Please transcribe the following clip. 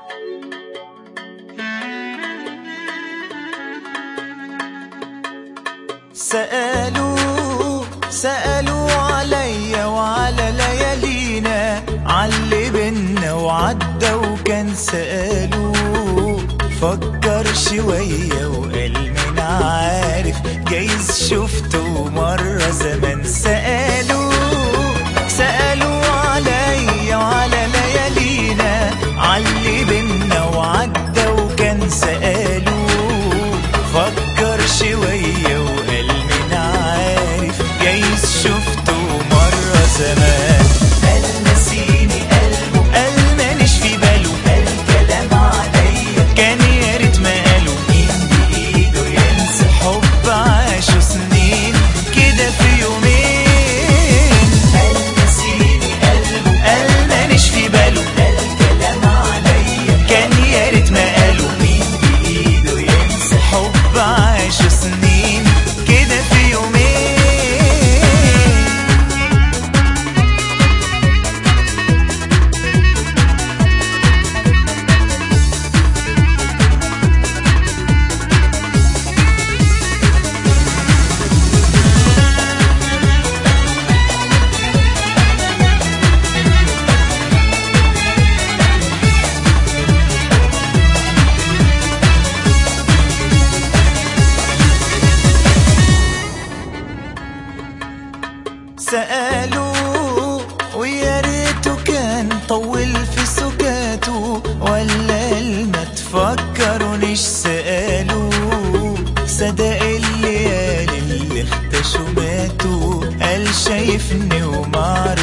سألوا عليا وعلى ليالينا، عاللي بينا وعدى وكان سألوا. فكر شوية وقال مين عارف، جايز شفته مرة زمان. سألوا عليا وعلى ليالينا، عاللي بينا وعدى وكان سألوا. فكر شوية وقال مين عارف، جايز شفته مرة زمان. قال نسيني قلبه، قال ماليش في باله، قال كلام عليا كان يا ريت ما قاله. مين بإيده ينسى حب عاشوا سنين كده في يومين؟ قال نسيني قلبه، قال ماليش في باله، قال كلام عليا كان يا ريت ما قاله. مين بإيده ينسى حب عاشوا سنين كده في يومين؟ سألوا ويا ريته كان طول في سكاته، ولا ما تفكرونيش سألوا. صدق الليالي اللي اختشوا ماتوا، قال شايفني ومعرفش